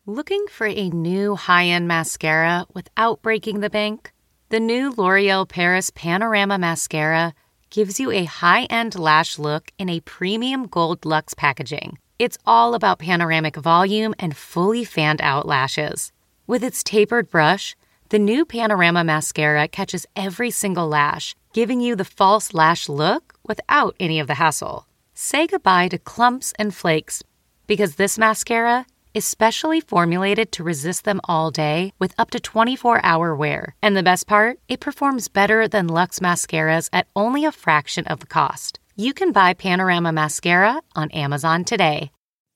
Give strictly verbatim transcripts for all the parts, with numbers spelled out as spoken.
Looking for a new high-end mascara without breaking the bank? The new L'Oreal Paris Panorama Mascara gives you a high-end lash look in a premium gold luxe packaging. It's all about panoramic volume and fully fanned-out lashes. With its tapered brush, the new Panorama Mascara catches every single lash, giving you the false lash look without any of the hassle. Say goodbye to clumps and flakes, because this mascara is specially formulated to resist them all day with up to twenty-four hour wear. And the best part? It performs better than Luxe mascaras at only a fraction of the cost. You can buy Panorama Mascara on Amazon today.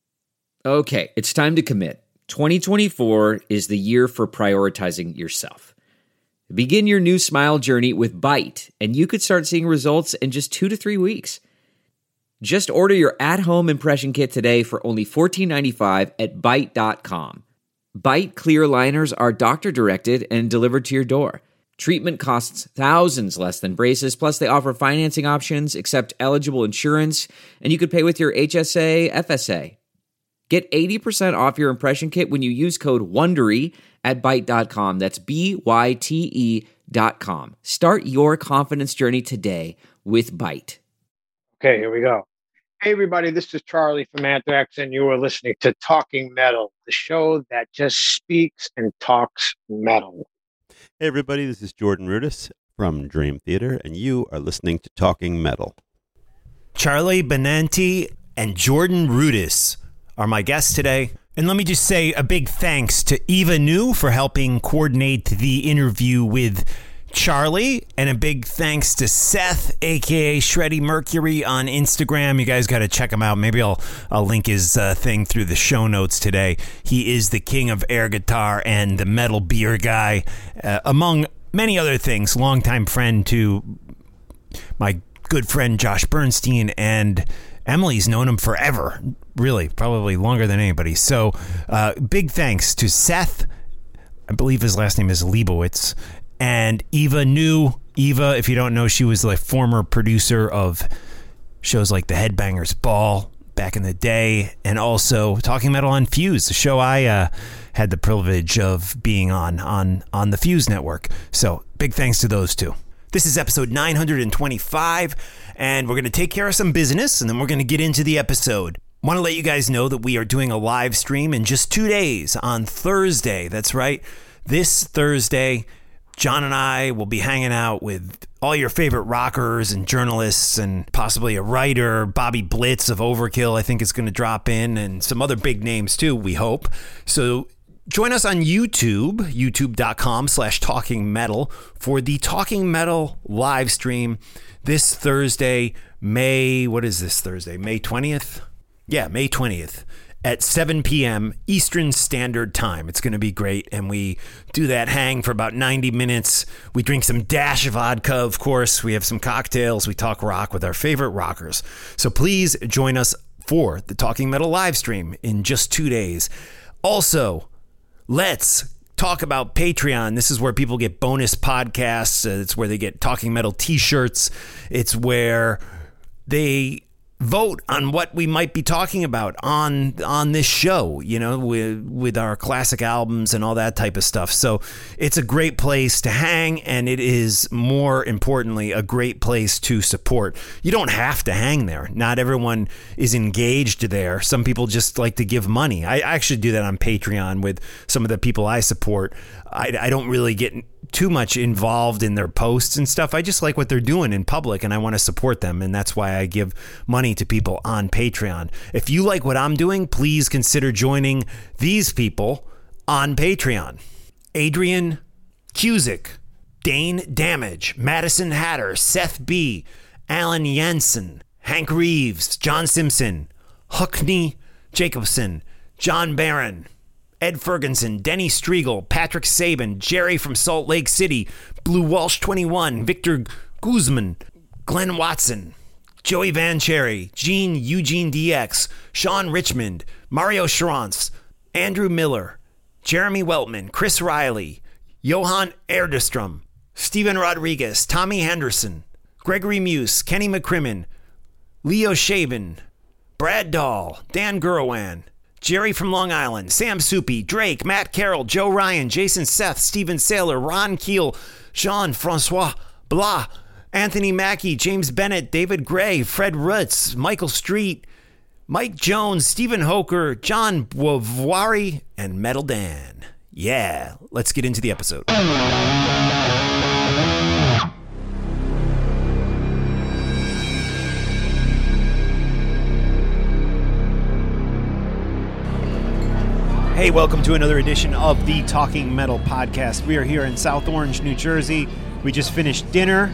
Okay, it's time to commit. twenty twenty-four is the year for prioritizing yourself. Begin your new smile journey with Byte, and you could start seeing results in just two to three weeks. Just order your at-home impression kit today for only fourteen ninety-five at Byte dot com. Byte clear liners are doctor-directed and delivered to your door. Treatment costs thousands less than braces, plus they offer financing options, accept eligible insurance, and you could pay with your H S A, F S A. Get eighty percent off your impression kit when you use code WONDERY at Byte dot com. That's B Y T E dot com. Start your confidence journey today with Byte. Okay, here we go. Hey, everybody, this is Charlie from Anthrax, and you are listening to Talking Metal, the show that just speaks and talks metal. Hey, everybody, this is Jordan Rudess from Dream Theater, and you are listening to Talking Metal. Charlie Benanti and Jordan Rudess are my guests today. And let me just say a big thanks to Eva New for helping coordinate the interview with Charlie, and a big thanks to Seth, aka Shreddy Mercury, on Instagram. You guys got to check him out. Maybe I'll I'll link his uh, thing through the show notes today. He is the king of air guitar and the metal beer guy, uh, among many other things. Longtime friend to my good friend Josh Bernstein, and Emily's known him forever, really, probably longer than anybody. So uh, big thanks to Seth. I believe his last name is Leibowitz. And Eva New. Eva, if you don't know, she was the former producer of shows like The Headbangers Ball back in the day, and also Talking Metal on Fuse, the show I uh, had the privilege of being on, on on the Fuse network. So big thanks to those two. This is episode nine hundred twenty-five, and we're going to take care of some business, and then we're going to get into the episode. Want to let you guys know that we are doing a live stream in just two days on Thursday. That's right. This Thursday, John and I will be hanging out with all your favorite rockers and journalists, and possibly a writer. Bobby Blitz of Overkill, I think, is going to drop in, and some other big names too, we hope. So join us on YouTube, youtube.com slash talking metal, for the Talking Metal live stream this Thursday, May, what is this Thursday? May twentieth? Yeah, May twentieth. At seven p.m. Eastern Standard Time. It's going to be great, and we do that hang for about ninety minutes. We drink some Dash vodka, of course. We have some cocktails. We talk rock with our favorite rockers. So please join us for the Talking Metal live stream in just two days. Also, let's talk about Patreon. This is where people get bonus podcasts. It's where they get Talking Metal t-shirts. It's where they vote on what we might be talking about on on this show, you know, with with our classic albums and all that type of stuff. So it's a great place to hang, and it is, more importantly, a great place to support. You don't have to hang there. Not everyone is engaged there. Some people just like to give money. I actually do that on Patreon with some of the people I support. I, I don't really get too much involved in their posts and stuff. I just like what they're doing in public, and I want to support them, and that's why I give money to people on Patreon. If you like what I'm doing, please consider joining these people on Patreon. Adrian Cusick, Dane Damage, Madison Hatter, Seth B., Alan Jensen, Hank Reeves, John Simpson, Huckney Jacobson, John Barron, Ed Ferguson, Denny Striegel, Patrick Sabin, Jerry from Salt Lake City, Blue Walsh twenty-one, Victor Guzman, Glenn Watson, Joey Van Cherry, Gene Eugene D X, Sean Richmond, Mario Schrantz, Andrew Miller, Jeremy Weltman, Chris Riley, Johan Erdestrom, Steven Rodriguez, Tommy Henderson, Gregory Muse, Kenny McCrimmon, Leo Shaven, Brad Dahl, Dan Gurwan, Jerry from Long Island, Sam Soupy, Drake, Matt Carroll, Joe Ryan, Jason Seth, Steven Saylor, Ron Keel, Jean-Francois Blah, Anthony Mackey, James Bennett, David Gray, Fred Rutz, Michael Street, Mike Jones, Stephen Hoker, John Bovari, and Metal Dan. Yeah, let's get into the episode. Hey, welcome to another edition of the Talking Metal Podcast. We are here in South Orange, New Jersey. We just finished dinner,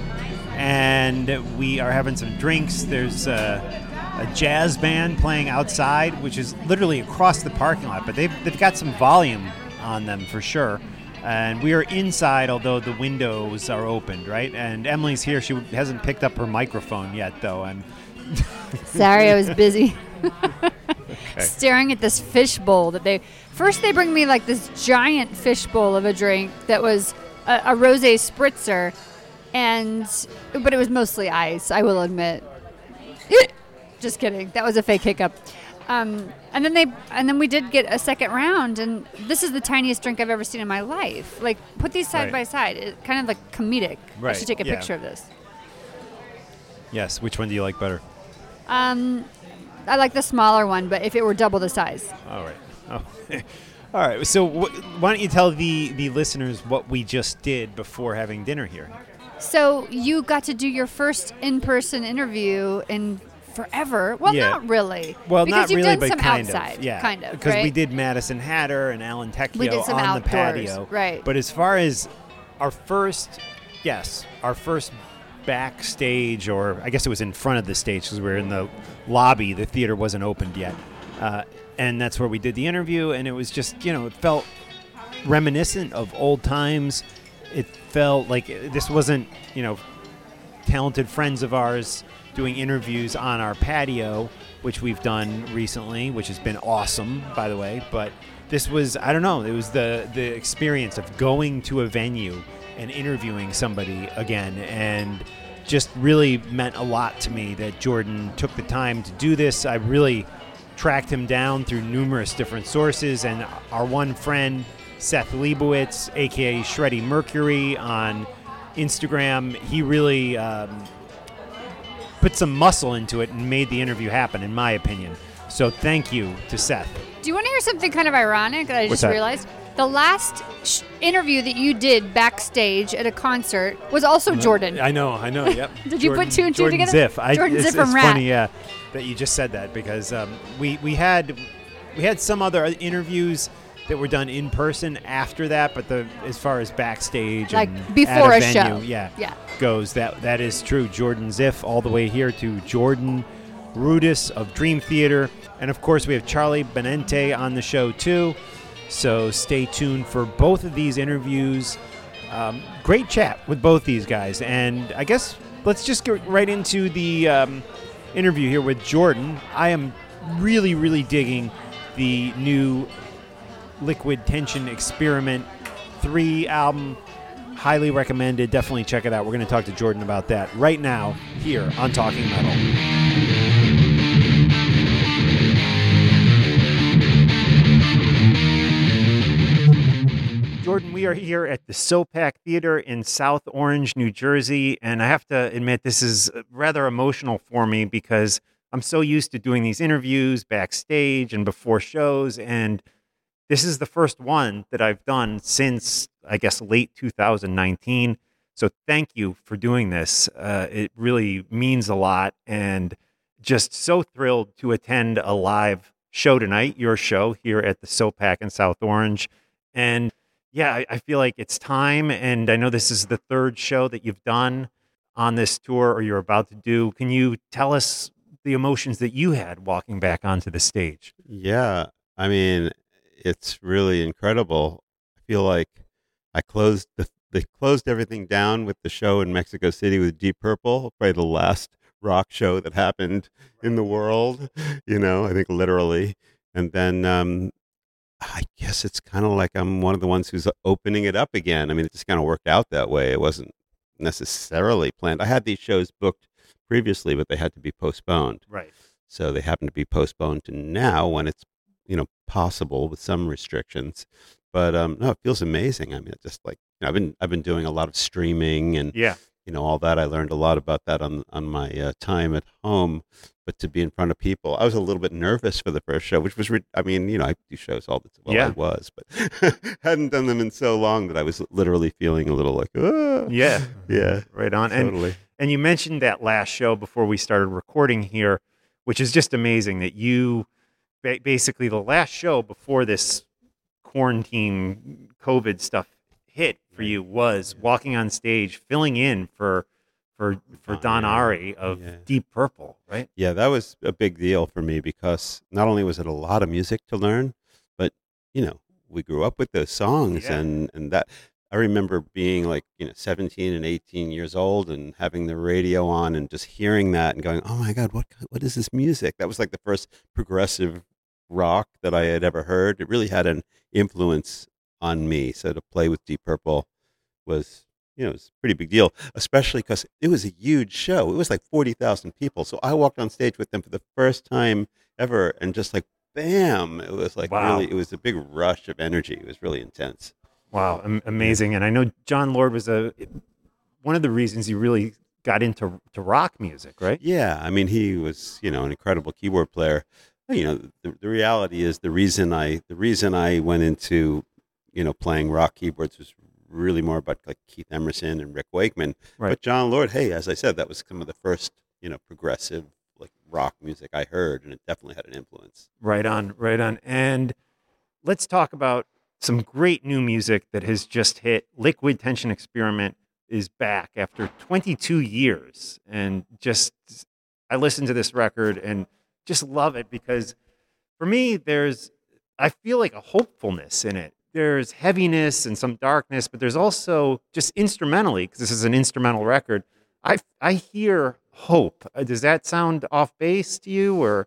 and we are having some drinks. There's a, a jazz band playing outside, which is literally across the parking lot, but they've, they've got some volume on them for sure. And we are inside, although the windows are opened, right? And Emily's here. She hasn't picked up her microphone yet, though. I'm Sorry, I was busy. Okay. Staring at this fish bowl that they first they bring me like this giant fish bowl of a drink that was a, a rosé spritzer, and but it was mostly ice, I will admit. Just kidding, that was a fake hiccup. Um, and then they and then we did get a second round, and this is the tiniest drink I've ever seen in my life. Like, put these side right. by side, it, kind of like comedic. Right. I should take a yeah. picture of this. Yes, which one do you like better? Um. I like the smaller one, but if it were double the size. All right. Oh. All right. So wh- why don't you tell the, the listeners what we just did before having dinner here? So you got to do your first in-person interview in forever. Well, yeah. not really. Well, because not you've really, done but some kind outside, of. Yeah. Kind of, Because right? we did Madison Hatter and Alan Tecchio we did some on outdoors, the patio. Right. But as far as our first, yes, our first backstage, or I guess it was in front of the stage because we were in the lobby. The theater wasn't opened yet. Uh, and that's where we did the interview. And it was just, you know, it felt reminiscent of old times. It felt like this wasn't, you know, talented friends of ours doing interviews on our patio, which we've done recently, which has been awesome, by the way. But this was, I don't know, it was the, the experience of going to a venue and interviewing somebody again, and just really meant a lot to me that Jordan took the time to do this. I really tracked him down through numerous different sources, and our one friend, Seth Leibowitz, a k a. Shreddy Mercury on Instagram, he really um, put some muscle into it and made the interview happen, in my opinion. So thank you to Seth. Do you want to hear something kind of ironic that I What's just that? realized? The last sh- interview that you did backstage at a concert was also Jordan. I know, I know, yep. Did you Jordan, put two and two Jordan together? Ziff. I, Jordan it's, Ziff from it's Rat. funny, yeah, that you just said that, because um, we, we had we had some other interviews that were done in person after that, but the as far as backstage Like and before at a a show. venue, yeah, Yeah. goes, that that is true. Jordan Ziff, all the way here to Jordan Rudess of Dream Theater. And of course, we have Charlie Benante on the show too. So stay tuned for both of these interviews. Um, great chat with both these guys. And I guess let's just get right into the um, interview here with Jordan. I am really, really digging the new Liquid Tension Experiment three album. Highly recommended. Definitely check it out. We're going to talk to Jordan about that right now here on Talking Metal. Jordan, we are here at the SoPac Theater in South Orange, New Jersey, and I have to admit this is rather emotional for me because I'm so used to doing these interviews backstage and before shows, and this is the first one that I've done since, I guess, late two thousand nineteen. So thank you for doing this. Uh, it really means a lot, and just so thrilled to attend a live show tonight, your show here at the SoPac in South Orange. And yeah, I, I feel like it's time, and I know this is the third show that you've done on this tour, or you're about to do. Can you tell us the emotions that you had walking back onto the stage? Yeah, I mean, it's really incredible. I feel like I closed the they closed everything down with the show in Mexico City with Deep Purple, probably the last rock show that happened in the world, you know, I think literally. And then um, I guess it's kind of like I'm one of the ones who's opening it up again. I mean, it just kind of worked out that way. It wasn't necessarily planned. I had these shows booked previously, but they had to be postponed. Right. So they happen to be postponed to now when it's, you know, possible with some restrictions. But um, no, it feels amazing. I mean, it's just like you know, I've been I've been doing a lot of streaming and Yeah. you know all that. I learned a lot about that on on my uh, time at home. But to be in front of people, I was a little bit nervous for the first show, which was re- I mean, you know, I do shows all the time. Well, Yeah. I was, but hadn't done them in so long that I was literally feeling a little like, ah. Yeah. yeah, Right on. And totally. And you mentioned that last show before we started recording here, which is just amazing that you ba- basically the last show before this quarantine COVID stuff hit for you was walking on stage, filling in for for for Don Don Ari. Ari of Yeah. Deep Purple, right? Yeah, that was a big deal for me because not only was it a lot of music to learn, but you know, we grew up with those songs Yeah. and and that I remember being like, you know, seventeen and eighteen years old and having the radio on and just hearing that and going, "Oh my god, what what is this music?" That was like the first progressive rock that I had ever heard. It really had an influence on me. So to play with Deep Purple was you know, it was a pretty big deal, especially because it was a huge show. It was like forty thousand people. So I walked on stage with them for the first time ever and just like, bam, it was like Wow. really, it was a big rush of energy. It was really intense. Wow, am- amazing. And I know John Lord was a one of the reasons you really got into to rock music, right? Yeah. I mean, he was, you know, an incredible keyboard player. You know, the, the reality is the reason I, the reason I went into, you know, playing rock keyboards was really more about like Keith Emerson and Rick Wakeman. Right. But John Lord, hey, as I said, that was some of the first, you know, progressive like rock music I heard, and it definitely had an influence. Right on, right on. And let's talk about some great new music that has just hit. Liquid Tension Experiment is back after twenty-two years. And just, I listened to this record and just love it because for me, there's, I feel like a hopefulness in it. There's heaviness and some darkness, but there's also just instrumentally, because this is an instrumental record, I, I hear hope. Uh, Does that sound off base to you or?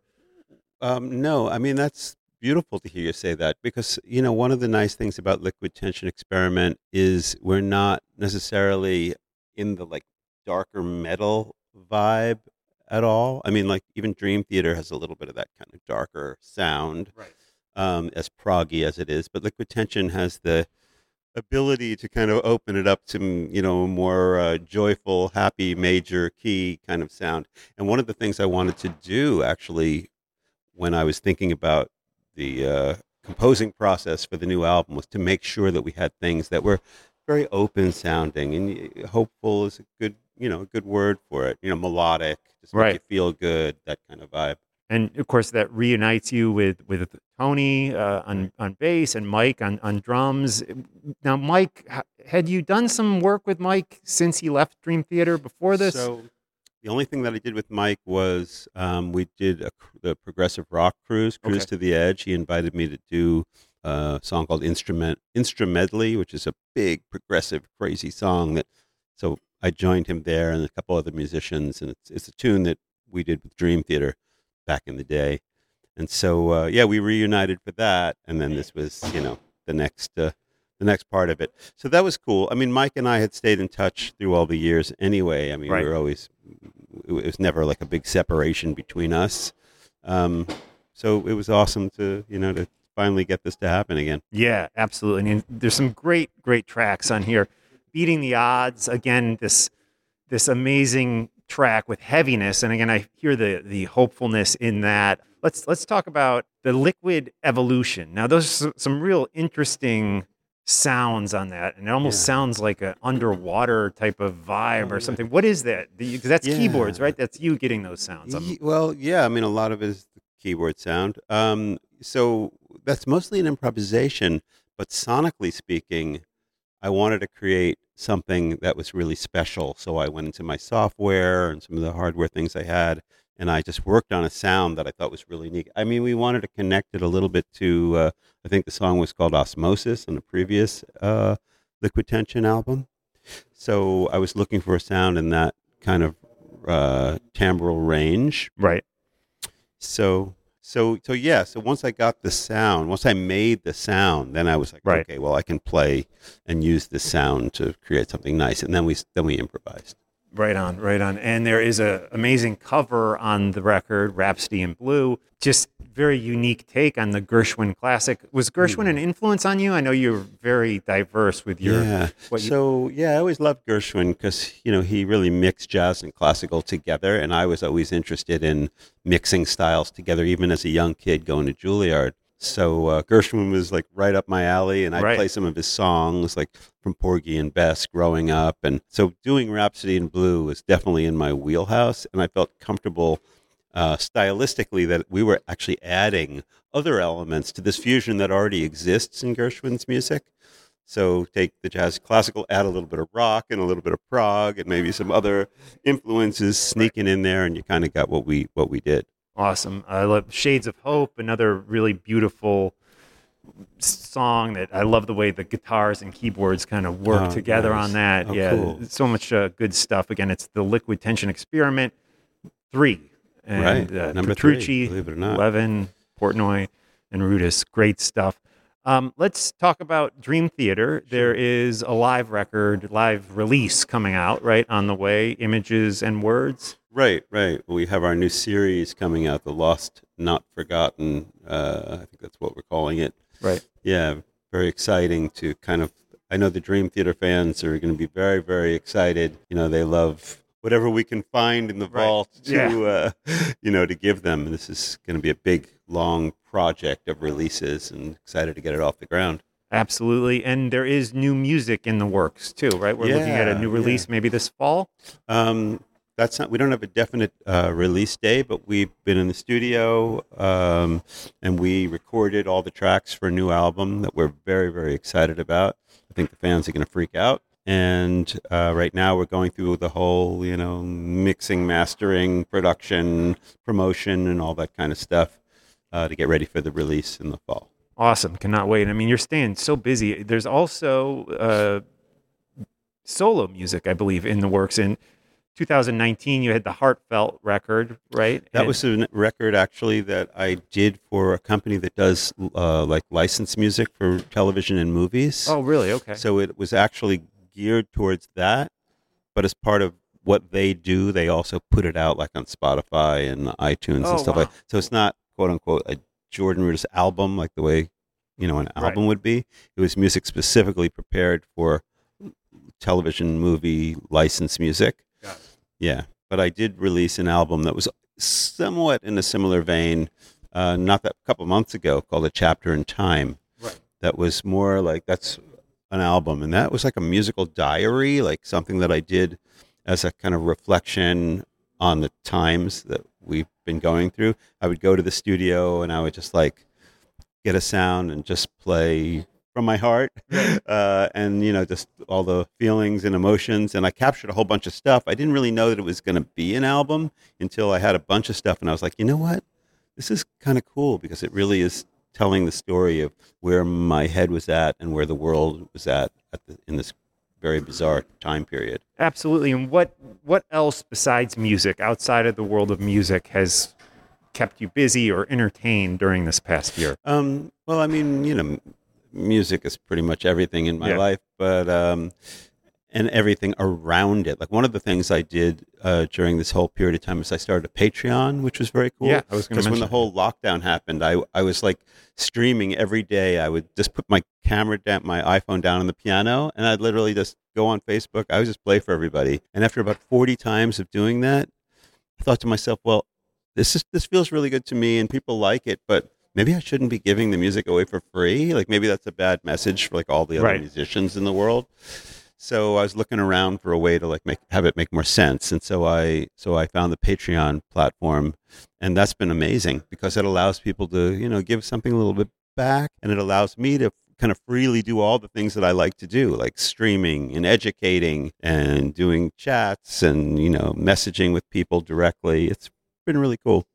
Um, no, I mean, that's beautiful to hear you say that because, you know, one of the nice things about Liquid Tension Experiment is we're not necessarily in the like darker metal vibe at all. I mean, like even Dream Theater has a little bit of that kind of darker sound. Right. Um, as proggy as it is, but Liquid Tension has the ability to kind of open it up to, you know, more uh, joyful, happy, major key kind of sound. And one of the things I wanted to do actually when I was thinking about the uh, composing process for the new album was to make sure that we had things that were very open sounding, and hopeful is a good, you know, a good word for it. You know, melodic, just make Right. you feel good, that kind of vibe. And of course, that reunites you with with Tony uh, on on bass and Mike on, on drums. Now, Mike, h- had you done some work with Mike since he left Dream Theater before this? So the only thing that I did with Mike was um, we did a, cr- the progressive rock cruise, Cruise Okay. to the Edge. He invited me to do a song called Instrument Instrumentally, which is a big progressive crazy song. That so I joined him there and a couple other musicians, and it's it's a tune that we did with Dream Theater back in the day. And so uh, yeah, we reunited for that, and then this was you know the next uh, the next part of it. So that was cool. I mean, Mike and I had stayed in touch through all the years anyway. I mean, Right. we were always it was never like a big separation between us. Um, so it was awesome to you know to finally get this to happen again. Yeah, absolutely. And there's some great, great tracks on here. Beating the Odds, again, this this amazing track with heaviness. And again, I hear the the hopefulness in that. Let's let's talk about the Liquid Evolution. Now, those are some real interesting sounds on that, and it almost Yeah. sounds like an underwater type of vibe Oh, or yeah. something. What is that? Because that's Yeah. keyboards, right? That's you getting those sounds. I'm- Ye- Well, yeah, I mean, a lot of it is the keyboard sound. Um, so that's mostly an improvisation, but sonically speaking, I wanted to create something that was really special. So I went into my software and some of the hardware things I had, and I just worked on a sound that I thought was really neat. I mean, we wanted to connect it a little bit to, uh, I think the song was called Osmosis on the previous uh, Liquid Tension album. So I was looking for a sound in that kind of uh, timbral range. right. So, so, so yeah. So once I got the sound, once I made the sound, then I was like, Right. okay, well, I can play and use this sound to create something nice. And then we then we improvised. Right on, right on. And there is a amazing cover on the record, Rhapsody in Blue. Just very unique take on the Gershwin classic. Was Gershwin an influence on you? I know you're very diverse with your... Yeah. What you, so, yeah, I always loved Gershwin because, you know, he really mixed jazz and classical together. And I was always interested in mixing styles together, even as a young kid going to Juilliard. So uh, Gershwin was like right up my alley, and I'd Right. play some of his songs, like from Porgy and Bess growing up. And so doing Rhapsody in Blue was definitely in my wheelhouse, and I felt comfortable uh, stylistically that we were actually adding other elements to this fusion that already exists in Gershwin's music. So take the jazz classical, add a little bit of rock and a little bit of prog, and maybe some other influences sneaking in there, and you kind of got what we what we did. Awesome. I love Shades of Hope, another really beautiful song that I love the way the guitars and keyboards kind of work Oh, together nice. on that. Oh, yeah, cool. so much uh, good stuff. Again, it's the Liquid Tension Experiment three. And, Right. Uh, Number three, Petrucci, believe it or not. Levin, Portnoy, and Rudis. Great stuff. Um, let's talk about Dream Theater. There is a live record, live release coming out, right, on the way, Images and Words. Right, right. We have our new series coming out, The Lost Not Forgotten. Uh, I think that's what we're calling it. Right. Yeah, very exciting to kind of, I know the Dream Theater fans are going to be very, very excited. You know, they love whatever we can find in the Right. vault to, Yeah. uh, you know, to give them. This is going to be a big, long project of releases, and excited to get it off the ground. Absolutely. And there is new music in the works, too, right? We're looking at a Yeah, new release yeah. maybe this fall. Um, that's not. We don't have a definite uh, release day, but we've been in the studio um, and we recorded all the tracks for a new album that we're very, very excited about. I think the fans are going to freak out. And uh, right now, we're going through the whole, you know, mixing, mastering, production, promotion, and all that kind of stuff uh, to get ready for the release in the fall. Awesome. Cannot wait. I mean, you're staying so busy. There's also uh, solo music, I believe, in the works. In two thousand nineteen, you had the Heartfelt record, right? That And- was a record actually that I did for a company that does uh, like licensed music for television and movies. Oh, really? Okay. So it was actually geared towards that, but as part of what they do, they also put it out like on Spotify and iTunes Oh, and stuff wow. like. So it's not quote unquote a Jordan Rudess album like the way you know an Right. album would be. It was music specifically prepared for television, movie, licensed music. Got it. Yeah, but I did release an album that was somewhat in a similar vein, uh, not that a couple months ago, called A Chapter in Time. Right. That was more like that's an album, and that was like a musical diary, like something that I did as a kind of reflection on the times that we've been going through. I would go to the studio and I would just like get a sound and just play from my heart, uh, and you know, just all the feelings and emotions. And I captured a whole bunch of stuff. I didn't really know that it was going to be an album until I had a bunch of stuff, and I was like, you know what, this is kind of cool because it really is telling the story of where my head was at and where the world was at, at the, in this very bizarre time period. Absolutely. And what what else besides music, outside of the world of music, has kept you busy or entertained during this past year? Um, well, I mean, you know, m- music is pretty much everything in my Yeah. life, but um, and everything around it. Like one of the things I did uh, during this whole period of time is I started a Patreon, which was very cool. Yeah, I was gonna because when the mention whole lockdown happened, I I was like streaming every day. I would just put my camera down, my iPhone down on the piano, and I'd literally just go on Facebook. I would just play for everybody. And after about forty times of doing that, I thought to myself, well, this is this feels really good to me, and people like it, but maybe I shouldn't be giving the music away for free. Like maybe that's a bad message for like all the other Right. musicians in the world. So I was looking around for a way to like make have it make more sense, and so I so I found the Patreon platform, and that's been amazing because it allows people to you know give something a little bit back, and it allows me to kind of freely do all the things that I like to do, like streaming and educating and doing chats and you know messaging with people directly. It's been really cool.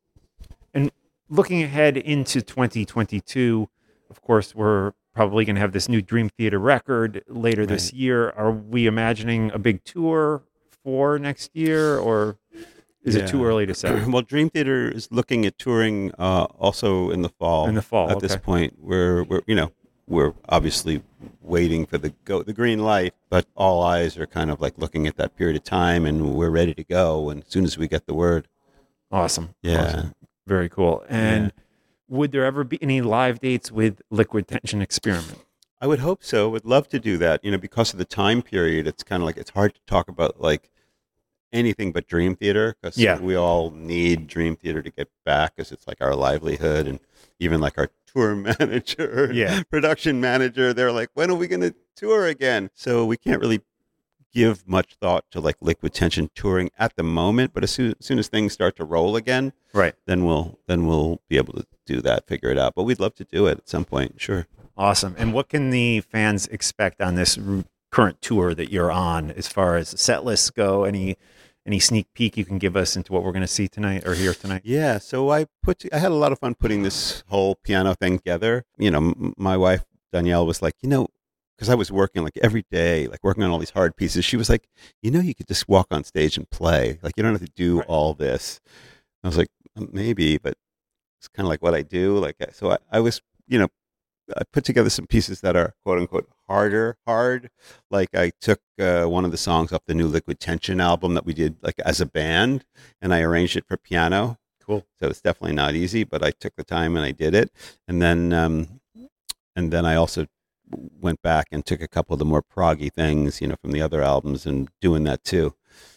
Looking ahead into twenty twenty-two, of course, we're probably going to have this new Dream Theater record later this Right. year. Are we imagining a big tour for next year, or is it too Yeah. early to say? Well, Dream Theater is looking at touring uh, also in the fall. In the fall, At this okay. point, we're we're you know we're obviously waiting for the go the green light, but all eyes are kind of like looking at that period of time, and we're ready to go. And as soon as we get the word, awesome, yeah, awesome. Very cool. And Yeah. would there ever be any live dates with Liquid Tension Experiment? I would hope so. Would love to do that. You know, because of the time period, it's kind of like it's hard to talk about like anything but Dream Theater, because Yeah. we all need Dream Theater to get back, because it's like our livelihood, and even like our tour manager, Yeah. production manager, they're like, when are we going to tour again? So we can't really give much thought to like Liquid Tension touring at the moment, but as soon, as soon as things start to roll again, Right. then we'll then we'll be able to do that, figure it out. But we'd love to do it at some point, sure. Awesome. And what can the fans expect on this r- current tour that you're on, as far as set lists go? Any any sneak peek you can give us into what we're going to see tonight or hear tonight? Yeah, so I put I had a lot of fun putting this whole piano thing together. You know, m- my wife Danielle was like, you know, because I was working like every day, like working on all these hard pieces. She was like, you know, you could just walk on stage and play. Like you don't have to do Right. all this. I was like, maybe, but it's kind of like what I do. Like, so I, I was, you know, I put together some pieces that are quote unquote harder, hard. Like I took uh, one of the songs off the new Liquid Tension album that we did like as a band, and I arranged it for piano. Cool. So it's definitely not easy, but I took the time and I did it. And then, um, and then I also went back and took a couple of the more proggy things, you know, from the other albums, and doing that too.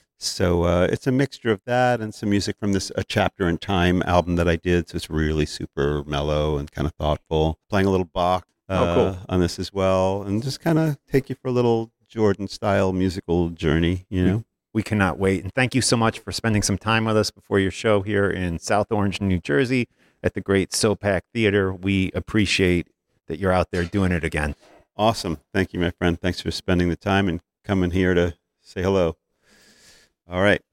So uh, it's a mixture of that and some music from this A Chapter in Time album that I did. So it's really super mellow and kind of thoughtful. Playing a little Bach uh, Oh, cool. on this as well, and just kind of take you for a little Jordan-style musical journey, you know? We cannot wait. And thank you so much for spending some time with us before your show here in South Orange, New Jersey at the great SoPac Theater. We appreciate that you're out there doing it again. Awesome. Thank you, my friend. Thanks for spending the time and coming here to say hello. All right.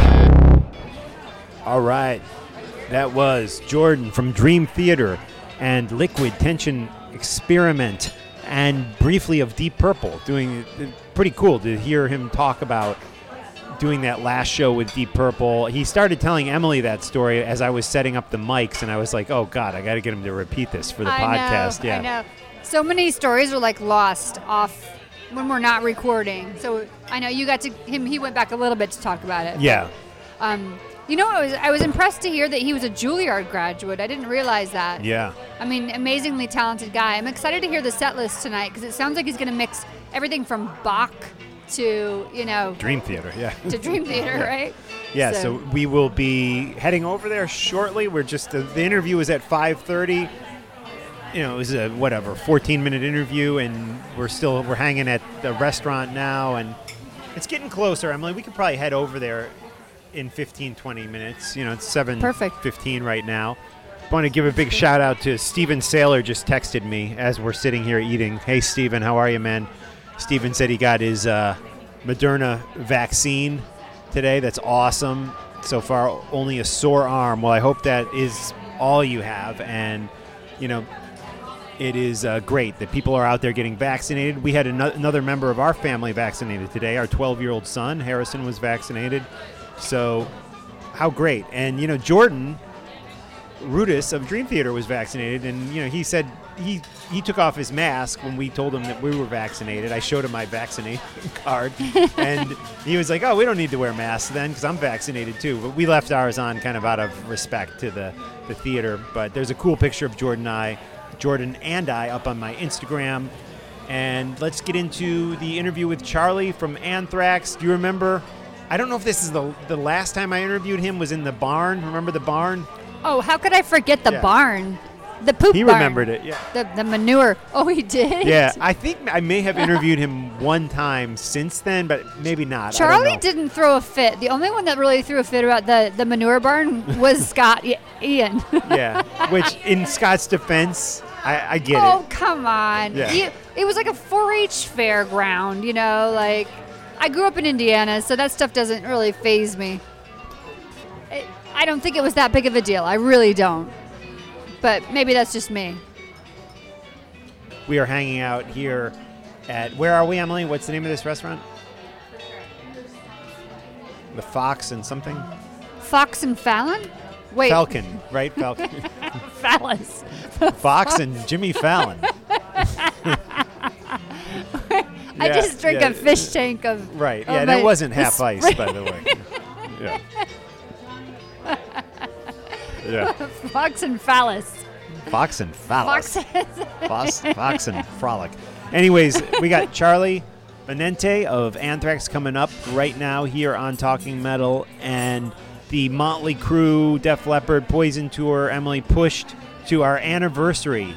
All right. That was Jordan from Dream Theater and Liquid Tension Experiment, and briefly of Deep Purple. Doing pretty cool to hear him talk about doing that last show with Deep Purple. He started telling Emily that story as I was setting up the mics, and I was like, oh God, I got to get him to repeat this for the I podcast. know, yeah. I know. So many stories are like lost off when we're not recording. So I know you got to him. He went back a little bit to talk about it. Yeah. Um, you know, I was I was impressed to hear that he was a Juilliard graduate. I didn't realize that. Yeah. I mean, amazingly talented guy. I'm excited to hear the set list tonight because it sounds like he's going to mix everything from Bach to, you know, Dream Theater, yeah. to Dream Theater, right? Yeah, so. we will be heading over there shortly. We're just, uh, the interview is at five thirty. You know, it was a, whatever, fourteen-minute interview, and we're still, we're hanging at the restaurant now, and it's getting closer. Emily, we could probably head over there in fifteen, twenty minutes. You know, it's seven fifteen right now. I want to give a big shout out to Steven Saylor, just texted me as we're sitting here eating. Hey, Steven, how are you, man? Steven said he got his uh, Moderna vaccine today. That's awesome. So far, only a sore arm. Well, I hope that is all you have. And, you know, it is uh, great that people are out there getting vaccinated. We had an- another member of our family vaccinated today. Our twelve-year-old son, Harrison, was vaccinated. So how great. And, you know, Jordan Rudess of Dream Theater was vaccinated. And, you know, he said he, he took off his mask when we told him that we were vaccinated. I showed him my vaccination card. And he was like, oh, we don't need to wear masks then because I'm vaccinated too. But we left ours on kind of out of respect to the, the theater. But there's a cool picture of Jordan and I, Jordan and I up on my Instagram. And let's get into the interview with Charlie from Anthrax. Do you remember? I don't know if this is the the last time I interviewed him was in the barn. Remember the barn? Oh, how could I forget the Yeah. barn? The poop He barn. remembered it, yeah. The, the manure. Oh, he did? Yeah, I think I may have interviewed him one time since then, but maybe not. I don't Charlie know. didn't throw a fit. The only one that really threw a fit about the, the manure barn was Scott I- Ian. Yeah, which in Scott's defense, I, I get oh, it. come on. Yeah. You- it was like a four H fairground, you know, like I grew up in Indiana, so that stuff doesn't really faze me. It, I don't think it was that big of a deal. I really don't. But maybe that's just me. We are hanging out here at, where are we, Emily? What's the name of this restaurant? The Fox and something? Fox and Fallon? Wait. Falcon, right? Falcon. Phallus. Fox and Jimmy Fallon. I Yeah, just drink yeah. a fish tank of Right. of Yeah, and my- it wasn't half this- ice, by the way. Yeah. Yeah. Fox and phallus. Fox and phallus. Foxes. Fox, Fox and Frolic. Anyways, we got Charlie Benante of Anthrax coming up right now here on Talking Metal, and the Motley Crue, Def Leppard, Poison Tour, Emily, pushed to our anniversary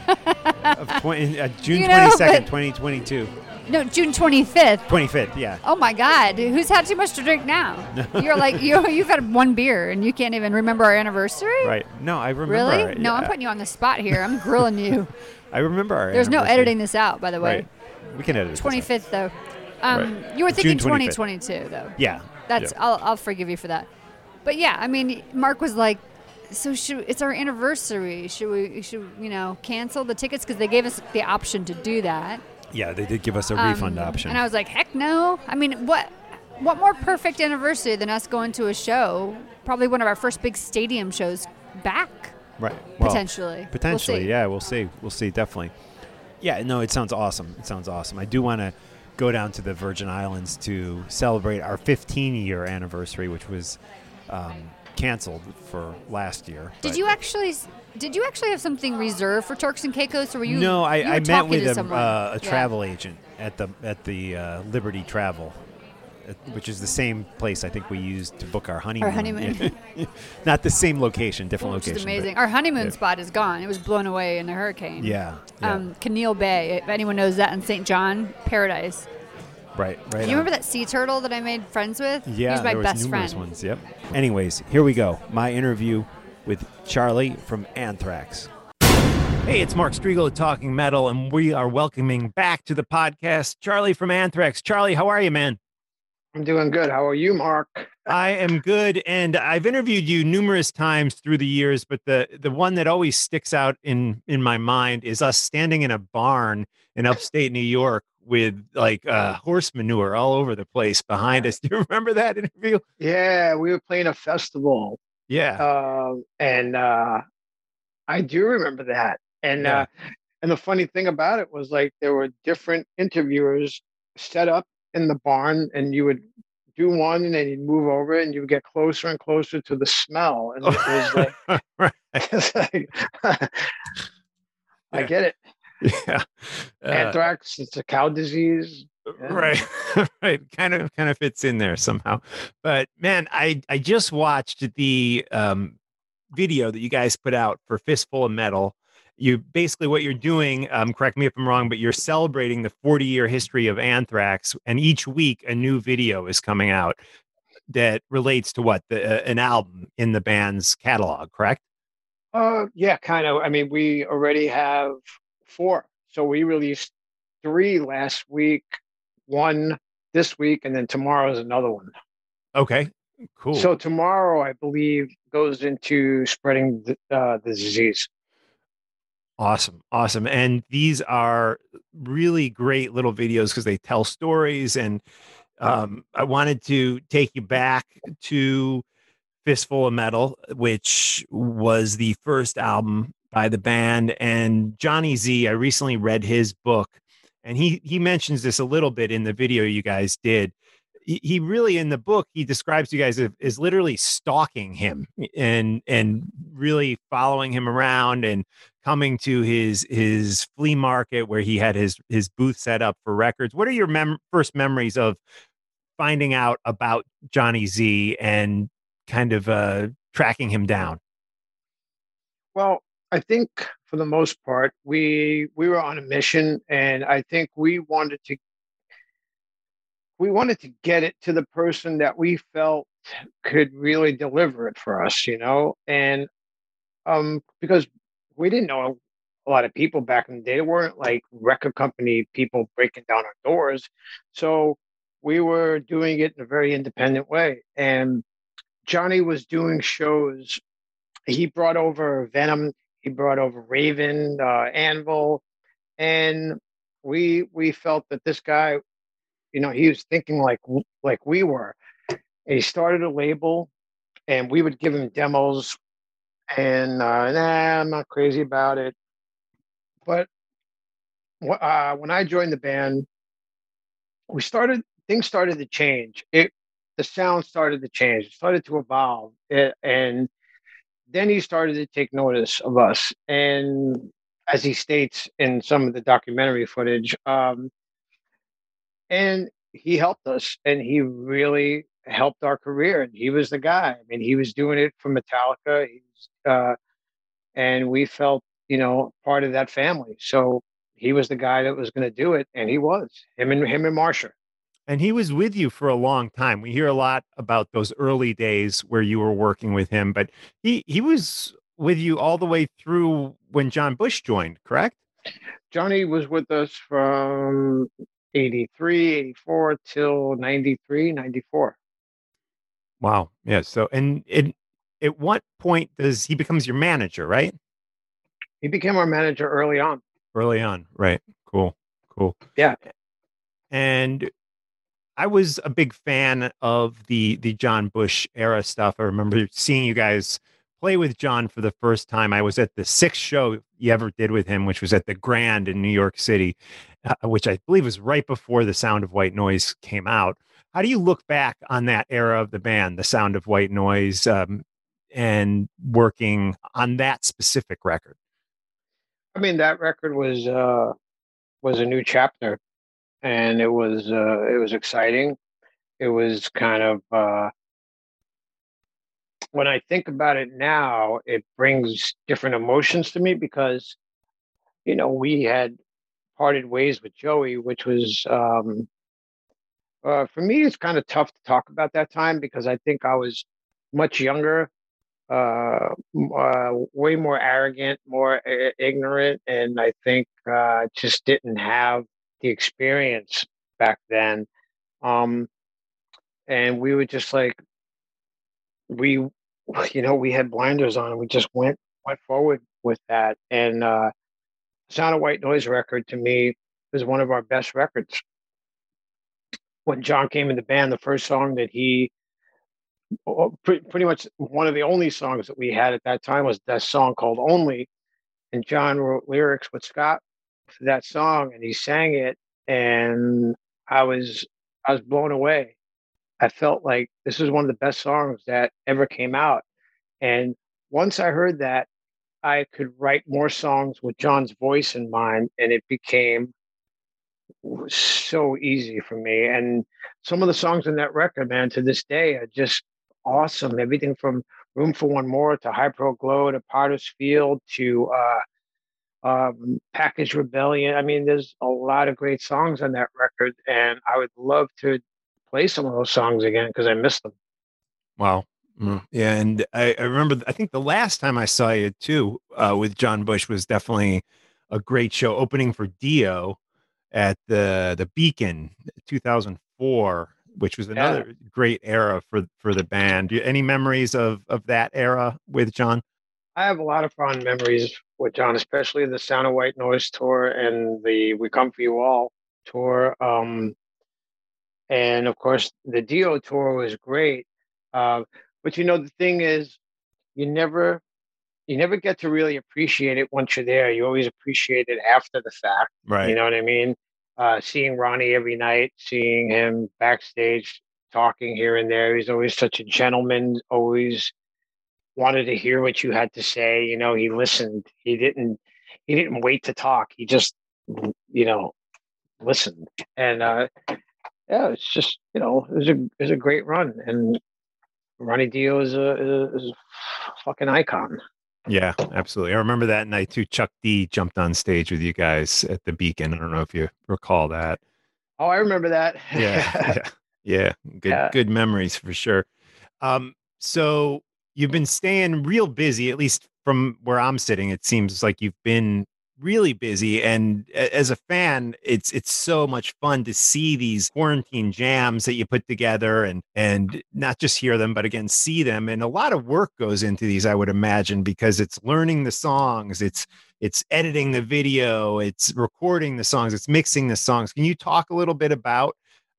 of twenty, uh, June You know, twenty-second, but- twenty twenty-two. No, June twenty-fifth. twenty-fifth, yeah. Oh my God! Who's had too much to drink now? You're like you. You've had one beer and you can't even remember our anniversary. Right. No, I remember. Really? our- No, I'm yeah. putting you on the spot here. I'm grilling you. I remember our There's no anniversary. editing this out, by the way. Right. We can edit it. twenty-fifth though. Um, Right. You were thinking June twenty-fifth. twenty twenty-two though. Yeah. That's yeah. I'll I'll forgive you for that. But yeah, I mean, Mark was like, so should it's our anniversary. Should we should you know cancel the tickets because they gave us the option to do that. Yeah, they did give us a Um, refund option. And I was like, heck no. I mean, what what more perfect anniversary than us going to a show? Probably one of our first big stadium shows back. Right. Well, Potentially. We'll Potentially, see. yeah, we'll see. We'll see, definitely. Yeah, no, it sounds awesome. It sounds awesome. I do want to go down to the Virgin Islands to celebrate our fifteen-year anniversary, which was um, canceled for last year. Did but- you actually did you actually have something reserved for Turks and Caicos, or were you? No, I, you were I met talking with to a, someone? uh, a Yeah. travel agent at the at the uh, Liberty Travel, uh, which is the same place I think we used to book our honeymoon. honeymoon. Not the same location, different Which location. is but- amazing. Our honeymoon yeah. spot is gone. It was blown away in a hurricane. Yeah. yeah. Um, Keneal Bay. If anyone knows that in Saint John, paradise. right. Right. You remember that sea turtle that I made friends with? Yeah, he was my there was best numerous friend. ones. Yep. Anyways, here we go. My interview with Charlie from Anthrax. Hey, it's Mark Striegel of Talking Metal, and we are welcoming back to the podcast Charlie from Anthrax. Charlie, how are you, man? I'm doing good. How are you, Mark? I am good, and I've interviewed you numerous times through the years, but the the one that always sticks out in in my mind is us standing in a barn in upstate New York with like uh, horse manure all over the place behind us. Do you remember that interview? Yeah, we were playing a festival, Yeah. uh, and uh, I do remember that. And Yeah. uh, and the funny thing about it was like there were different interviewers set up in the barn, and you would do one, and then you'd move over, and you would get closer and closer to the smell, and it was like, Right. it's like I Yeah. get it. Yeah. Uh, Anthrax, it's a cow disease. Yeah. Right. Right. Kind of kind of fits in there somehow. But man, I I just watched the um video that you guys put out for Fistful of Metal. You basically what you're doing, um, correct me if I'm wrong, but you're celebrating the forty year history of Anthrax, and each week a new video is coming out that relates to what the uh, an album in the band's catalog, correct? Uh, yeah, kind of. I mean, we already have four. So we released three last week, one this week, and then tomorrow is another one. Okay, cool. So tomorrow, I believe, goes into spreading the, uh, the disease. Awesome. Awesome. And these are really great little videos because they tell stories. And um, I wanted to take you back to Fistful of Metal, which was the first album by the band. And Johnny Z, I recently read his book, and he he mentions this a little bit in the video you guys did. He, he really, in the book, he describes you guys as, as literally stalking him and and really following him around and coming to his his flea market where he had his his booth set up for records. What are your mem- first memories of finding out about Johnny Z and kind of uh, tracking him down? Well, I think for the most part, we we were on a mission, and I think we wanted to we wanted to get it to the person that we felt could really deliver it for us, you know, and um, because we didn't know a lot of people back in the day. There weren't like record company people breaking down our doors, so we were doing it in a very independent way. And Johnny was doing shows. He brought over Venom. He brought over Raven, uh, Anvil, and we we felt that this guy, you know, he was thinking like like we were. And he started a label, and we would give him demos, and uh, nah, I'm not crazy about it. But uh, when I joined the band, we started things started to change. It the sound started to change. It started to evolve, it, and then he started to take notice of us. And as he states in some of the documentary footage, um, and he helped us, and he really helped our career. And he was the guy. I mean, he was doing it for Metallica. He's uh, and we felt, you know, part of that family. So he was the guy that was going to do it, and he was him and him and Marsha. And he was with you for a long time. We hear a lot about those early days where you were working with him, but he he was with you all the way through when John Bush joined, correct? Johnny was with us from eighty-three, eighty-four till ninety-three, ninety-four. Wow. Yeah. So, and it, at what point does he becomes your manager, right? He became our manager early on. Early on. Right. Cool. Cool. Yeah. And I was a big fan of the the John Bush era stuff. I remember seeing you guys play with John for the first time. I was at the sixth show you ever did with him, which was at the Grand in New York City, uh, which I believe was right before The Sound of White Noise came out. How do you look back on that era of the band, The Sound of White Noise, um, and working on that specific record? I mean, that record was uh, was a new chapter, and it was uh, it was exciting. It was kind of uh, when I think about it now, it brings different emotions to me because, you know, we had parted ways with Joey, which was um, uh, for me, it's kind of tough to talk about that time because I think I was much younger, uh, m- uh, way more arrogant, more i- ignorant, and I think uh, just didn't have the experience back then. Um, and we were just like we, you know, we had blinders on, and we just went went forward with that. And uh, Sound of White Noise record to me was one of our best records. When John came in the band, the first song that he well, pre- pretty much one of the only songs that we had at that time was that song called Only. And John wrote lyrics with Scott for that song, and he sang it. And I was, I was blown away. I felt like this is one of the best songs that ever came out. And once I heard that, I could write more songs with John's voice in mind, and it became so easy for me. And some of the songs in that record, man, to this day are just awesome. Everything from Room for One More to Hyper Glow to Potter's Field to uh, um, Package Rebellion. I mean, there's a lot of great songs on that record, and I would love to play some of those songs again because I missed them. Wow. Mm. Yeah. And I, I remember, I think the last time I saw you too, uh, with John Bush was definitely a great show opening for Dio at the, the Beacon two thousand four, which was Yeah. another great era for, for the band. Do you- Any memories of, of that era with John? I have a lot of fond memories with John, especially the Sound of White Noise tour and the We Come For You All tour. Um, and of course, the Dio tour was great. Uh, but you know, the thing is, you never you never get to really appreciate it once you're there. You always appreciate it after the fact. Right. You know what I mean? Uh, seeing Ronnie every night, seeing him backstage talking here and there. He's always such a gentleman, always wanted to hear what you had to say. You know, he listened. He didn't he didn't wait to talk. He just, you know, listened. And uh yeah, it's just, you know, it was a it was a great run. And Ronnie Dio is a is a fucking icon. Yeah, absolutely. I remember that night too. Chuck D jumped on stage with you guys at the Beacon. I don't know if you recall that. Oh, I remember that. Yeah, yeah, yeah. Good, Yeah. good memories for sure. Um, so you've been staying real busy, at least from where I'm sitting. It seems like you've been really busy, and a- as a fan, it's it's so much fun to see these quarantine jams that you put together, and and not just hear them, but again see them. And a lot of work goes into these, I would imagine, because it's learning the songs, it's it's editing the video, it's recording the songs, it's mixing the songs. Can you talk a little bit about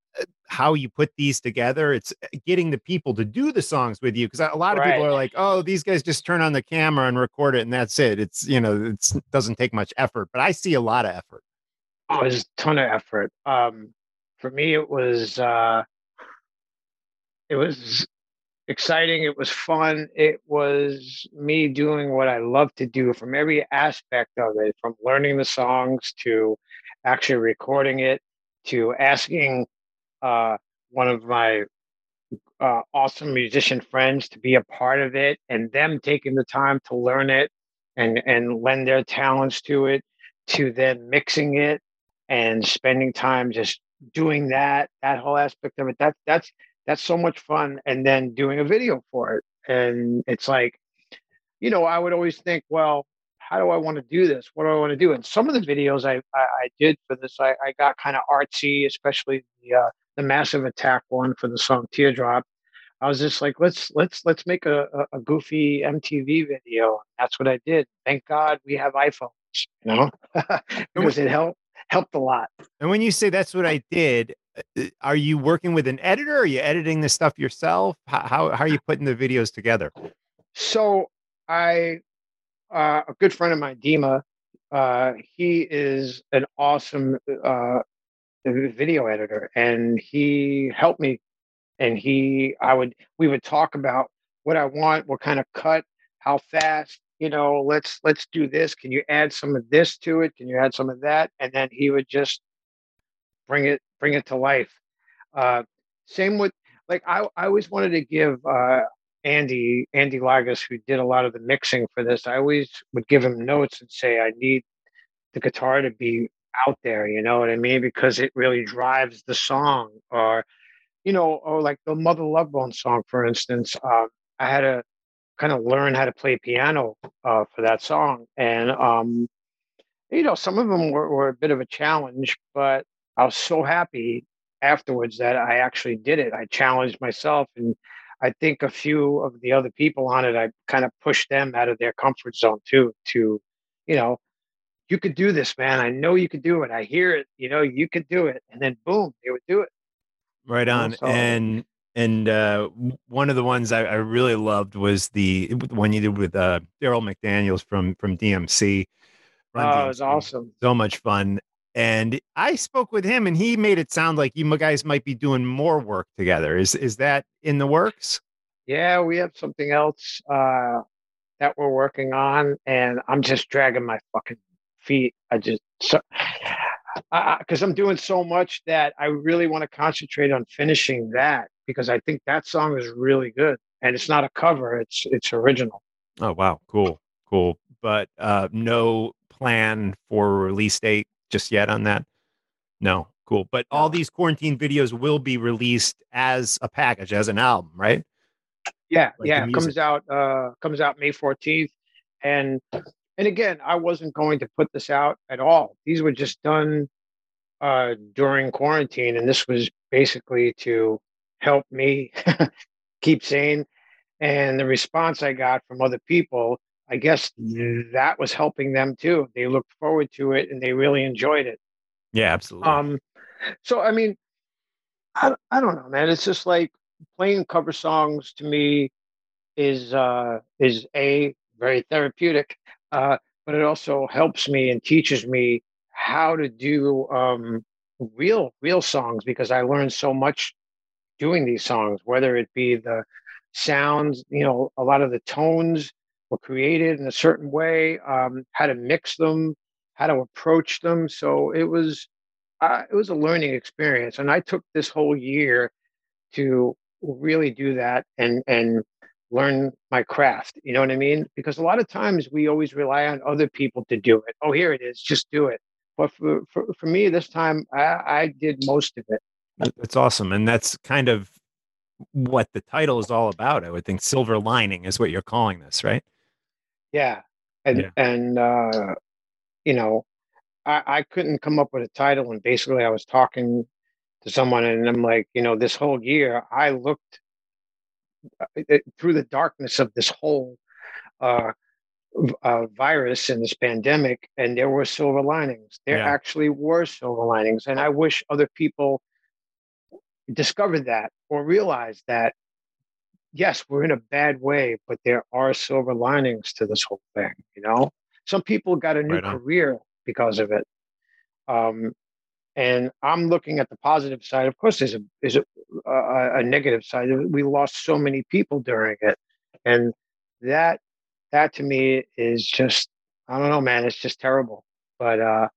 how you put these together? It's getting the people to do the songs with you, because a lot of people Right. are like, oh, these guys just turn on the camera and record it and that's it. It's, you know, it's, it doesn't take much effort, but I see a lot of effort. Oh, it was a ton of effort. Um, for me, it was uh, it was exciting. It was fun. It was me doing what I love to do from every aspect of it, from learning the songs to actually recording it to asking uh, one of my uh, awesome musician friends to be a part of it and them taking the time to learn it and, and lend their talents to it, to then mixing it and spending time just doing that, that whole aspect of it. That, that's, that's so much fun. And then doing a video for it. And it's like, you know, I would always think, well, how do I want to do this? What do I want to do? And some of the videos I, I, I did for this, I, I got kind of artsy, especially the, uh, the Massive Attack one for the song Teardrop. I was just like, let's let's let's make a, a, a goofy M T V video. That's what I did. Thank God we have iPhones, you know, because it helped helped a lot. And when you say that's what I did, uh, are you working with an editor? Are you editing this stuff yourself? How how, how are you putting the videos together? So I, uh, a good friend of mine, Dima, uh, he is an awesome uh, video editor, and he helped me. And he, I would, we would talk about what I want, what kind of cut, how fast, you know, let's let's do this. Can you add some of this to it? Can you add some of that? And then he would just bring it bring it to life. Uh, same with like I, I always wanted to give uh, Andy Andy Lagas, who did a lot of the mixing for this. I always would give him notes and say I need the guitar to be out there. You know what I mean? Because it really drives the song. Or you know, or like the Mother Love Bone song, for instance. Uh, I had to kind of learn how to play piano uh, for that song, and um, you know, some of them were, were a bit of a challenge, but I was so happy afterwards that I actually did it. I challenged myself, and I think a few of the other people on it, I kind of pushed them out of their comfort zone too. To, you know, you could do this, man. I know you could do it. I hear it. You know, you could do it, and then boom, they would do it. Right You know, on. so And and uh, w- one of the ones I, I really loved was the one you did with uh, Daryl McDaniels from from D M C. Run oh, it was D M C. awesome. So much fun. And I spoke with him, and he made it sound like you guys might be doing more work together. Is is that in the works? Yeah, we have something else uh, that we're working on, and I'm just dragging my fucking feet. I just so, because I'm doing so much that I really want to concentrate on finishing that because I think that song is really good, and it's not a cover; it's it's original. Oh wow, cool, cool. But uh, no plan for a release date just yet on that. No, cool. But all No. these quarantine videos will be released as a package, as an album, right? Yeah, Like the yeah, it music. comes out uh, comes out May fourteenth, and and again, I wasn't going to put this out at all. These were just done uh, during quarantine, and this was basically to help me keep sane. And the response I got from other people, I guess that was helping them too. They looked forward to it and they really enjoyed it. Yeah, absolutely. Um, so I mean, I, I don't know, man. It's just like playing cover songs to me is uh, is a very therapeutic, uh, but it also helps me and teaches me how to do um, real real songs because I learned so much doing these songs, whether it be the sounds, you know, a lot of the tones were created in a certain way, um, how to mix them, how to approach them. So it was, uh, it was a learning experience, and I took this whole year to really do that and and learn my craft. You know what I mean? Because a lot of times we always rely on other people to do it. Oh, here it is, just do it. But for for, for me this time, I, I did most of it. That's awesome. And that's kind of what the title is all about. I would think silver lining is what you're calling this, right? Yeah. And Yeah. and uh, you know, I, I couldn't come up with a title, and basically I was talking to someone, and I'm like, you know, this whole year I looked uh, through the darkness of this whole uh, uh, virus and this pandemic, and there were silver linings. There Yeah. actually were silver linings, and I wish other people discovered that or realized that. Yes, we're in a bad way, but there are silver linings to this whole thing. You know, some people got a new Right on. career because of it. Um, And I'm looking at the positive side. Of course, there's a there's a, a, a negative side. We lost so many people during it, and that that to me is just, I don't know, man. It's just terrible. But uh,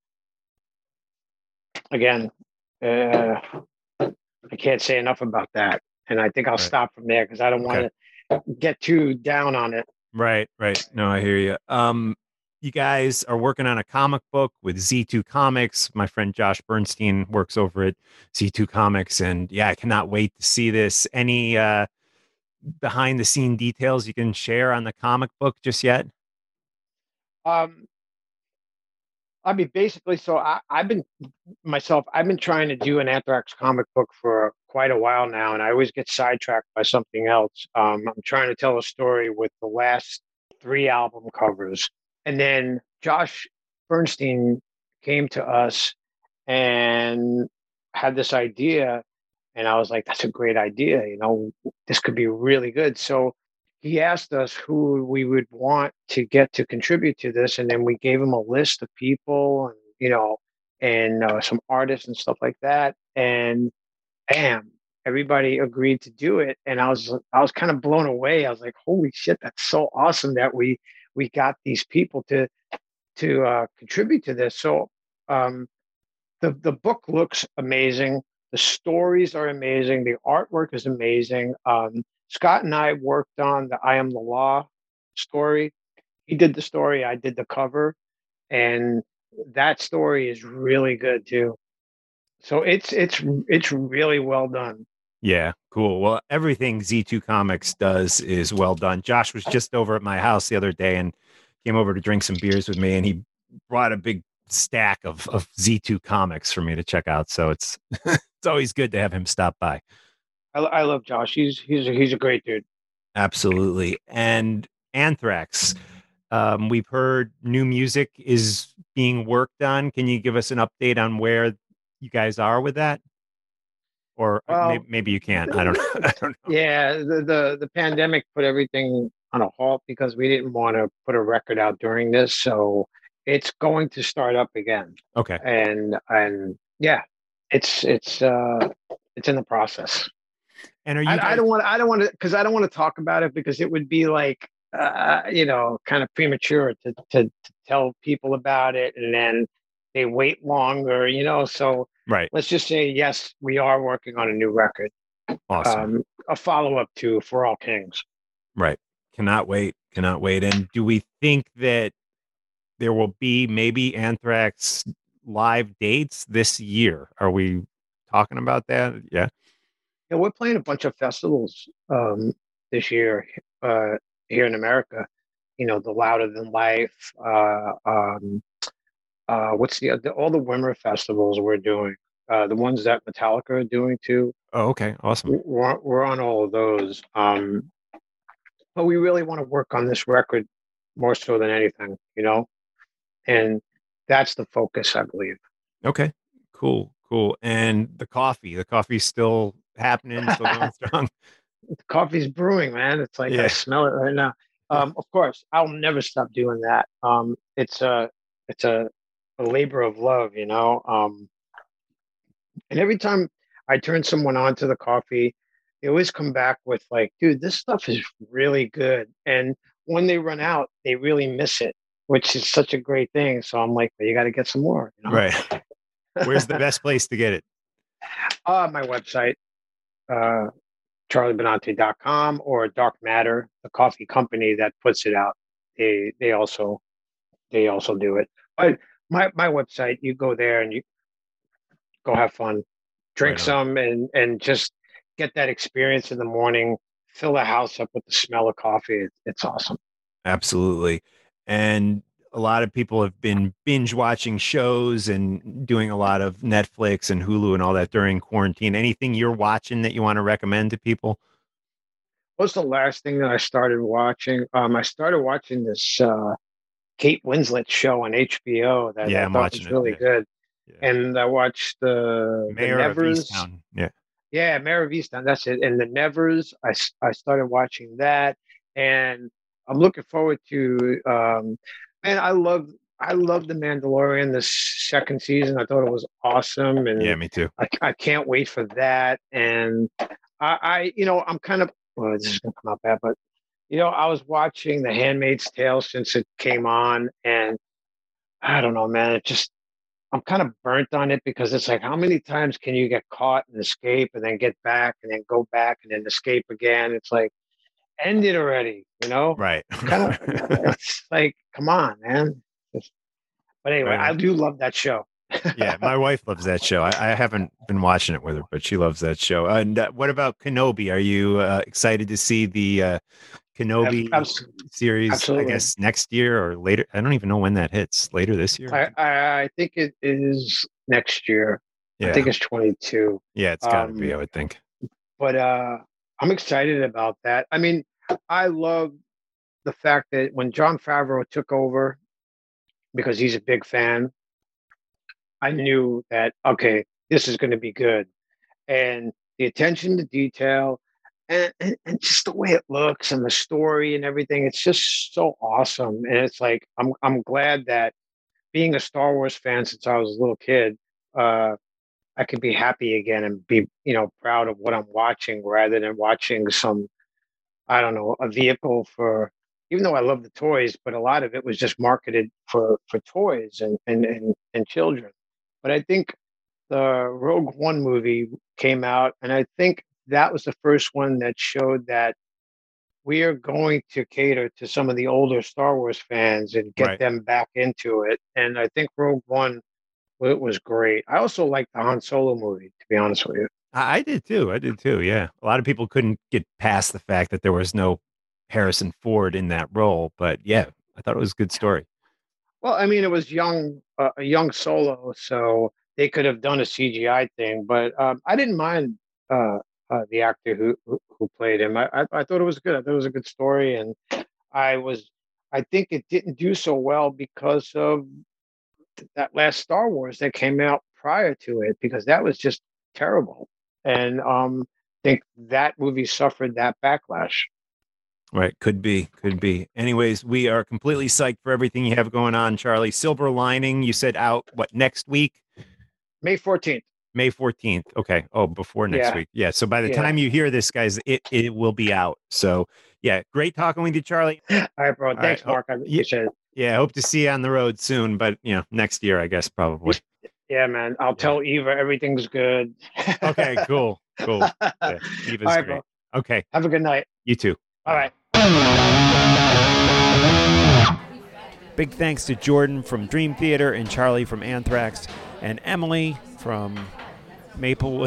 again, uh, I can't say enough about that. And I think I'll Right. stop from there because I don't Okay. want to get too down on it. Right, right. No, I hear you. Um, you guys are working on a comic book with Z two Comics. My friend Josh Bernstein works over at Z two Comics, and yeah, I cannot wait to see this. Any uh, behind the scene details you can share on the comic book just yet? Um, I mean, basically, so I, I've been myself, I've been trying to do an Anthrax comic book for quite a while now, and I always get sidetracked by something else. Um, I'm trying to tell a story with the last three album covers. And then Josh Bernstein came to us and had this idea. And I was like, that's a great idea. You know, this could be really good. So he asked us who we would want to get to contribute to this. And then we gave him a list of people and, you know, and uh, some artists and stuff like that. And bam, everybody agreed to do it. And I was, I was kind of blown away. I was like, holy shit, that's so awesome that we, we got these people to, to uh, contribute to this. So um, the, the book looks amazing. The stories are amazing. The artwork is amazing. Um, Scott and I worked on the I Am the Law story. He did the story. I did the cover. And that story is really good too. So it's it's it's really well done. Yeah, cool. Well, everything Z two Comics does is well done. Josh was just over at my house the other day and came over to drink some beers with me, and he brought a big stack of, of Z two Comics for me to check out. So it's it's always good to have him stop by. I, I love Josh. He's he's a, he's a great dude. Absolutely. And Anthrax, um, we've heard new music is being worked on. Can you give us an update on where you guys are with that? Or Well, maybe, maybe you can't. I don't know. I don't know. Yeah, the, the the pandemic put everything on a halt because we didn't want to put a record out during this. So it's going to start up again. Okay. And and yeah, it's it's uh it's in the process. And are you? I, guys- I don't want I don't want to because I don't want to talk about it because it would be like uh you know kind of premature to, to to tell people about it and then they wait longer, you know. So right. let's just say yes, we are working on a new record, Awesome. um, a follow up to For All Kings. Right. Cannot wait. Cannot wait. And do we think that there will be maybe Anthrax live dates this year? Are we talking about that? Yeah. Yeah, we're playing a bunch of festivals um, this year uh, here in America. You know, the Louder Than Life. Uh, um, uh, what's the, the all the Wimmer festivals we're doing? Uh, the ones that Metallica are doing too. Oh, okay. Awesome. We're we're on all of those. Um, but we really want to work on this record more so than anything, you know, and that's the focus, I believe. Okay. Cool. Cool. And the coffee, the coffee's still happening, still going strong. The coffee's brewing, man. It's like Yeah. I smell it right now. Um, of course, I'll never stop doing that. Um, it's a it's a, a labor of love, you know. Um, and every time I turn someone on to the coffee, they always come back with like, dude, this stuff is really good. And when they run out, they really miss it, which is such a great thing. So I'm like, well, you got to get some more. You know? Right. Where's the best place to get it? Uh, my website, uh, charlie benante dot com, or Dark Matter, the coffee company that puts it out. They they also they also do it. But my my website, you go there and you go have fun, drink Right on. some, and and just get that experience in the morning. Fill the house up with the smell of coffee. It, it's awesome. Absolutely. And a lot of people have been binge watching shows and doing a lot of Netflix and Hulu and all that during quarantine. Anything you're watching that you want to recommend to people? What's the last thing that I started watching? Um, I started watching this uh, Kate Winslet show on H B O that Yeah, I I'm thought watching was it, really yeah. good. Yeah. And I watched the, the Mayor of Nevers. Easttown. Yeah. Yeah, Mayor of Easttown. That's it. And the Nevers. I, s- I started watching that, and I'm looking forward to. Um, and I love I love The Mandalorian. The second season, I thought it was awesome, and Yeah, me too. I, I can't wait for that. And I, I, you know, I'm kind of well, this is gonna come out bad, but you know, I was watching The Handmaid's Tale since it came on, and I don't know, man. It just I'm kind of burnt on it because it's like, how many times can you get caught and escape and then get back and then go back and then escape again? It's like, end it already, you know? Right. Kind of, it's like, come on, man. Just, but anyway, Right. I do love that show. Yeah, my wife loves that show. I, I haven't been watching it with her, but she loves that show. And uh, what about Kenobi? Are you uh, excited to see the uh, Kenobi Abs- series? absolutely. I guess next year or later. I don't even know when that hits. Later this year. I, I, I think it is next year. yeah, I think it's twenty-two. yeah, it's got to um, be. I would think. But uh, I'm excited about that. I mean, I love the fact that when Jon Favreau took over, because he's a big fan, I knew that, okay, this is going to be good. And the attention to detail and, and, and just the way it looks and the story and everything, it's just so awesome. And it's like, I'm, I'm glad that being a Star Wars fan since I was a little kid, uh, I could be happy again and be, you know, proud of what I'm watching rather than watching some, I don't know, a vehicle for, even though I love the toys, but a lot of it was just marketed for, for toys and, and, and, and children. But I think the Rogue One movie came out, and I think that was the first one that showed that we are going to cater to some of the older Star Wars fans and get Right. them back into it. And I think Rogue One, it was great. I also liked the Han Solo movie, to be honest with you. I, I did too. I did too. Yeah, a lot of people couldn't get past the fact that there was no Harrison Ford in that role, but yeah, I thought it was a good story. Well, I mean, it was young, uh, a young Solo, so they could have done a C G I thing. But um, I didn't mind uh, uh, the actor who, who who played him. I, I I thought it was good. I thought it was a good story, and I was. I think it didn't do so well because of that last Star Wars that came out prior to it, because that was just terrible. And um, I think that movie suffered that backlash. Right. Could be. Could be. Anyways, we are completely psyched for everything you have going on, Charlie. Silver Lining, you said out, what, next week? May fourteenth. May fourteenth. Okay. Oh, before next Yeah. week. Yeah. So by the Yeah. time you hear this, guys, it, it will be out. So yeah, great talking with you, Charlie. All right, bro. Thanks, right. Oh, Mark. I yeah. appreciate it. Yeah. Hope to see you on the road soon, but you know, next year, I guess, probably. Yeah, man. I'll tell Eva everything's good. Okay. Cool. Cool. Yeah, Eva's All right, great. bro. Okay. Have a good night. You too. All right. Big thanks to Jordan from Dream Theater and Charlie from Anthrax and Emily from Maplewood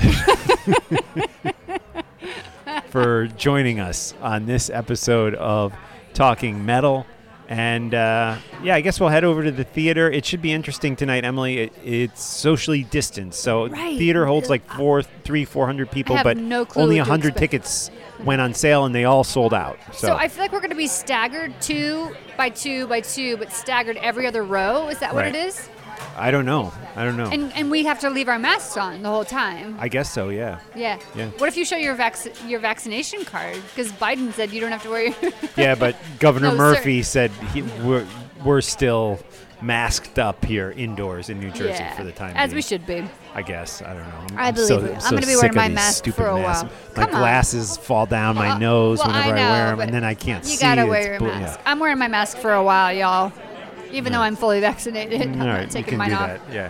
for joining us on this episode of Talking Metal. And uh, yeah, I guess we'll head over to the theater. It should be interesting tonight, Emily. It, it's socially distanced, so Right. theater holds like four, three, four hundred people, have but no clue only what a to hundred expect. tickets went on sale, and they all sold out. So, So I feel like we're going to be staggered two by two by two, but staggered every other row. Is that what Right. it is? I don't know. I don't know. And and we have to leave our masks on the whole time. I guess so. Yeah. Yeah. Yeah. What if you show your vac- your vaccination card? Because Biden said you don't have to wear your. Yeah, but Governor No, Murphy said he, we're we're still masked up here indoors in New Jersey yeah. for the time As being. we should be. I guess. I don't know. I'm, I I'm believe so, it. I'm so gonna be sick wearing of my these mask stupid for a masks. while. My Come on. glasses fall down my Well, nose well, whenever I I, wear know, them, but and then I can't You see. gotta It's wear your bl- mask. yeah. I'm wearing my mask for a while, y'all. Even though I'm fully vaccinated, I'm All not right, you taking can mine do off. that. Yeah.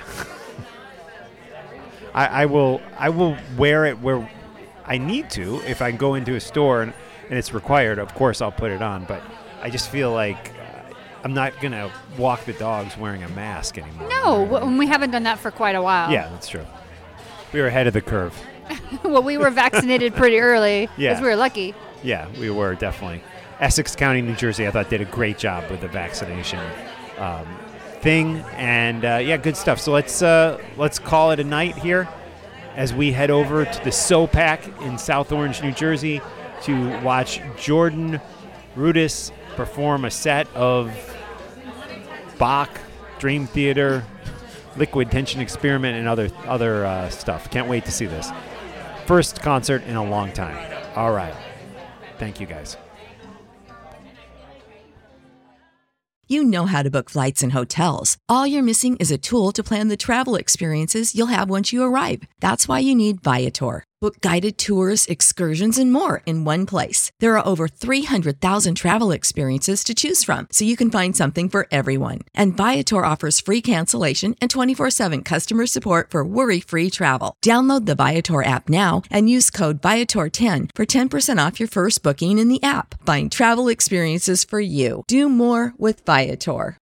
I, I will. I will wear it where I need to. If I go into a store and, and it's required, of course I'll put it on. But I just feel like uh, I'm not gonna walk the dogs wearing a mask anymore. No, w- we haven't done that for quite a while. Yeah, that's true. We were ahead of the curve. Well, we were vaccinated pretty early because Yeah. we were lucky. Yeah, we were definitely. Essex County, New Jersey, I thought did a great job with the vaccination um, thing, and uh, yeah, good stuff. So let's uh, let's call it a night here as we head over to the SoPac in South Orange, New Jersey, to watch Jordan Rudess perform a set of Bach, Dream Theater, Liquid Tension Experiment, and other other uh, stuff. Can't wait to see this. First concert in a long time. All right. Thank you, guys. You know how to book flights and hotels. All you're missing is a tool to plan the travel experiences you'll have once you arrive. That's why you need Viator. Book guided tours, excursions, and more in one place. There are over three hundred thousand travel experiences to choose from, so you can find something for everyone. And Viator offers free cancellation and twenty-four seven customer support for worry-free travel. Download the Viator app now and use code Viator ten for ten percent off your first booking in the app. Find travel experiences for you. Do more with Viator.